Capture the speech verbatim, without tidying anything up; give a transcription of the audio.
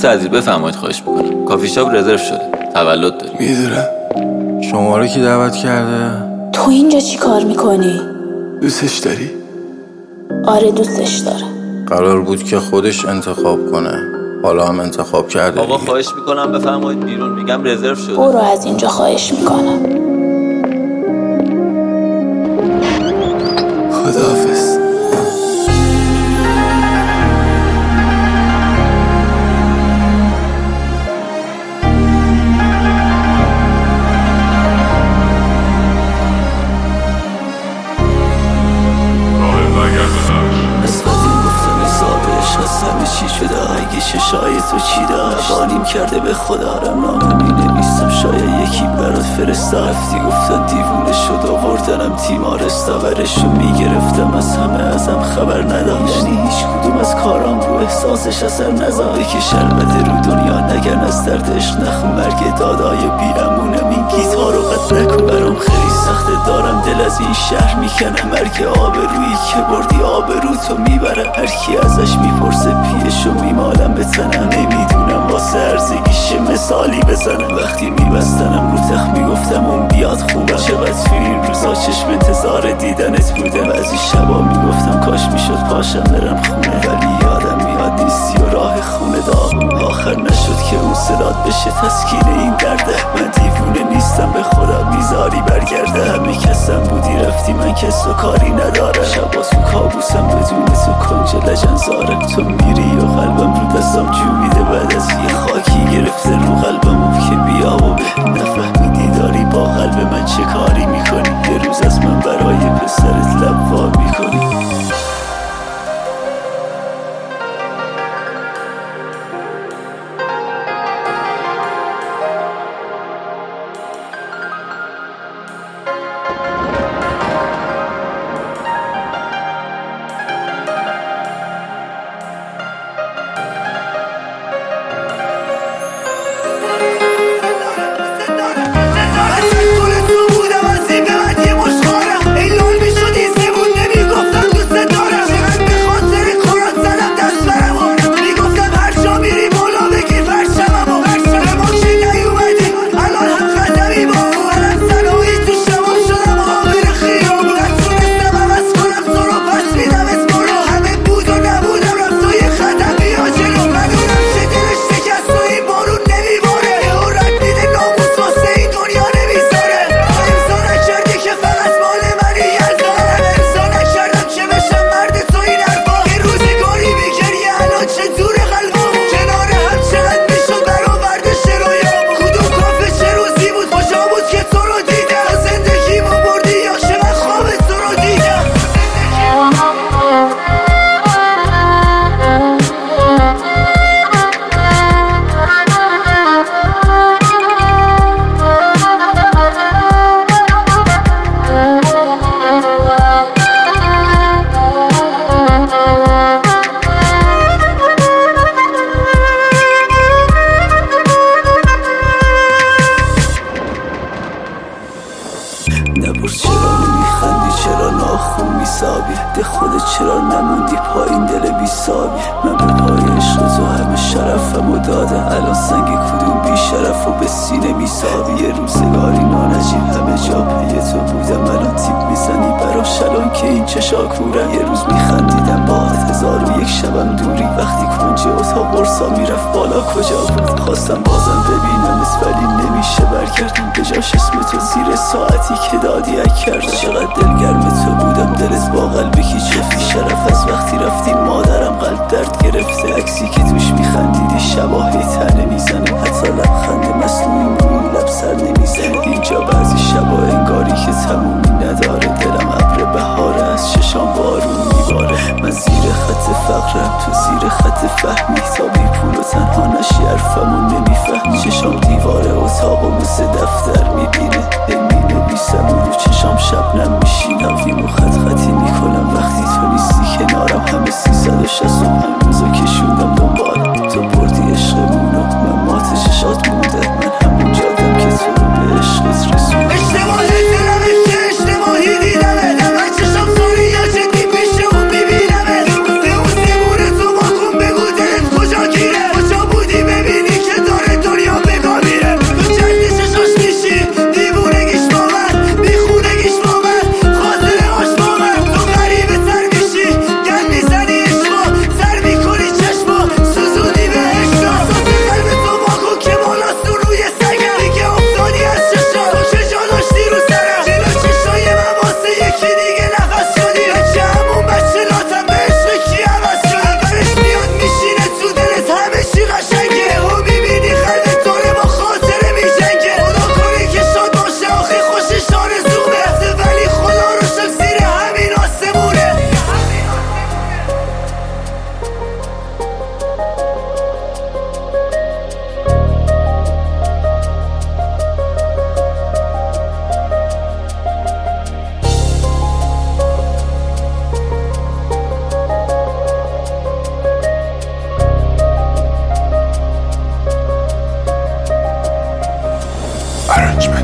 دوست عزیز بفرمایید خواهش میکنم. کافی شاپ رزرو شده. تولد داریم. میدونم. شما رو کی دعوت کرده؟ تو اینجا چی کار میکنی؟ دوستش داری؟ آره دوستش داره. قرار بود که خودش انتخاب کنه، حالا هم انتخاب کرده. آقا خواهش میکنم بفرمایید بیرون. میگم رزرو شده. برو از اینجا خواهش میکنم. خداحافظ. همه چی شده اگه چشای تو چی داشت بانیم کرده به خدا رم نامه می نویسم شاید یکی برات فرستا رفتی گفتن دیوونه شد آوردنم تیمارستا ورشو میگرفتم از همه ازم خبر نداشت یعنی هیچ کدوم از کارام رو احساسش اثر نذاشت بکش البته رو دنیا نگن از درد عشق نخون مرگ دادای بیرمونم این گیتارو قد نکن برام خیلی سخته دارم دل از این شهر میکنم مرگ آبرویی که بردی آبرو تو میبره هر کی ازش میپرسه پیشو میمالم به تنم نمیدونم واسه ارزگیش مثالی بزنم وقتی میبستنم رو تخت میگفتم اون بیاد خوبم چقدر توی این روزا چشم انتظار دیدنت بوده بعضی شبا میگفتم کاش میشد پاشم برم خونه ولی یادم میاد نیستی و راه خونه داغم آخر نشد که اون صدات بشه تسکین این درده من دیوونه نیستم به خدا میذاری برگرده همه کسم بودی رفتی من کس و کاری ندارم شبا تو کابوسم بدون تو کنج لجنزارم تو میری و قلبم رو دستم جو میده بعد از یه خاکی گرفته رو قلبم که بیا و به نفهمیدی داری با قلب من چه کاری میکنی یه روز از من برای پسرت لب وا میکنی نپرس چرا نمیخندی چرا ناخون میسابی ده خودت چرا نموندی پایین دل بیسابی من به پای عشق تو همه شرفمو دادم الان سنگ کدوم بی شرف و به سینه میسابی یه روزگاری نانجیب همه جا پی تو بودم الان تیپ میزنی براش الان که این چشا کورم یه روز میخندیدم با هزار و یک شبم دوری وقتی کنج اتاق برسا میرفت بالا کجا بود خواستم بازم ببینم ولی نمیشه برگردم به جاش اسم تو زیر ساعتی که دادی اک کردم چقدر دلگرم تو بودم دلت با قلبی که چفتی شرف از وقتی رفتی مادرم قلب درد گرفته عکسی که توش میخندیدی شباهی تنه میزنه حتی لبخند مصنوعی روی لب سر نمیزنه اینجا بعضی شبا انگاری که تمومی نداره دلم ابر بهاره از چشام بارون میباره من زیر خط فقرم تو زیر خط فهمی تا بی پول و تنها نشی حرفمو نمیفهمی چشام دیواره اتاقو مثل دفتر میبینه می نویسم و رو چشام شبنم میشینم ویمو خط خطی میکنم وقتی تو نیستی کنارم همه سیصد و شصت و پنج روزو کشوندم دنبالم تو بردی عشقمونو من مات چشات مونده من همون جادم که تو رو به عشقت رسون اشتباه دلم اشتش ارنجمنت.